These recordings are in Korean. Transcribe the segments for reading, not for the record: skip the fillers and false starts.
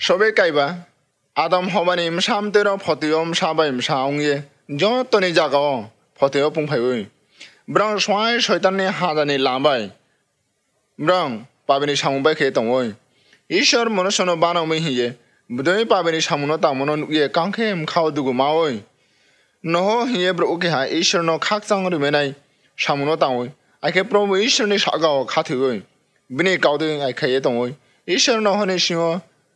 Sobe kaiba Adam hobanim samtero photiom sabaim saungye jotoni jagao photio pungphaiui brang swai shaitanni hadani lambai brang pabini samungbai khe tongoi ishor monosono banamai hiye budoi pabini samuno tamono ye kangkhem khawdugu maoi noho hiye bro ke ha ishor no khakchang rimenai samuno tangoi aike promo ishor ni sagao khathigoi bini kawde aike tongoi ishor no hone singo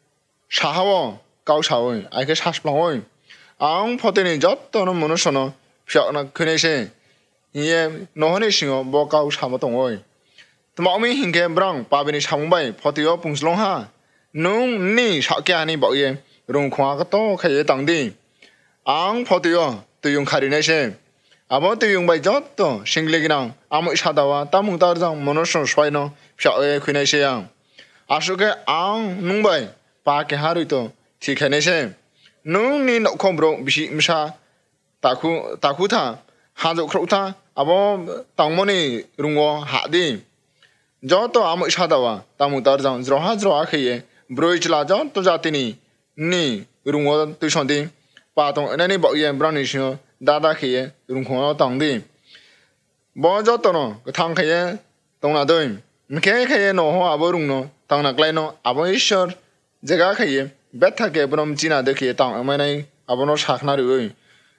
사하워 가우사워 아이게 사스플랑워 앙 포테니 젖도는 모노소노 피어나 그네세 이에 노하네 싱어 뭐 가우사모 동워 마음이 흰게 브랑 바비니 사몽바이 포티어 붕슬롱하 농니 사케아니 버예 롱콩아가 또 카예 당디 앙 포티어 뜨용 카리네세 아버 뜨용바이 젖도 싱글리기랑 아무 사다와 따뭉따르장 모노소 스와이노 피어에 그네세양 아수게 앙 농바이 Pake haruito tikhanese nung ni no kombro bisi msa takuta hajo krota abo tangmoni rungo hadi joto amo sadawa tamu tarjang zroha zroha khye broichla jon to jatini ni rungo tusondi patong enani boye brani sho dada khye rungkho tangdi bo joto no thang khye tongna doi mkhe khye no ho abo rungno tangna klaino abo ishor 제가 그에 베타게 브롬 지나데게 땅 어머니 아버노 샤크나르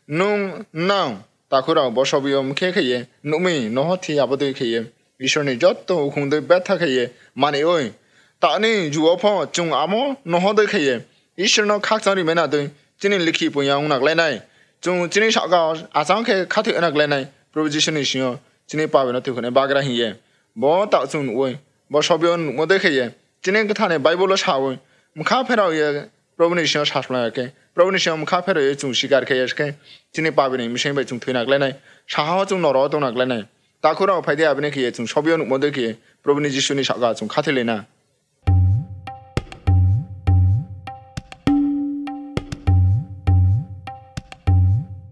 농낭 다쿠라 버셔비엄 케케에 노미 노호티 아버데케에 이쇼니 젖도 공데 베타케에 마네오이 따니 주어퍼 중 아모 노호데케에 이쇼노 각선이 메나데 지니 리키 본양nak 레나이 중 지니 샤가 아상케 카티nak 레나이 프로포지션이 시요 지니 빠베노 티코네 바그라 히에 뭐 따순 오이 버셔비엄 모데케에 지니 그타네 바이블로 샤오이 Mukapero provincial Shaslake, provincial Mukapero to Shigarke, Tini Babini, Mission by Tuna Glenay, Shahaw to Norodona Glenay, Takura Padia Beneki to Shobian Modeki, provincial Shaga to Catalina.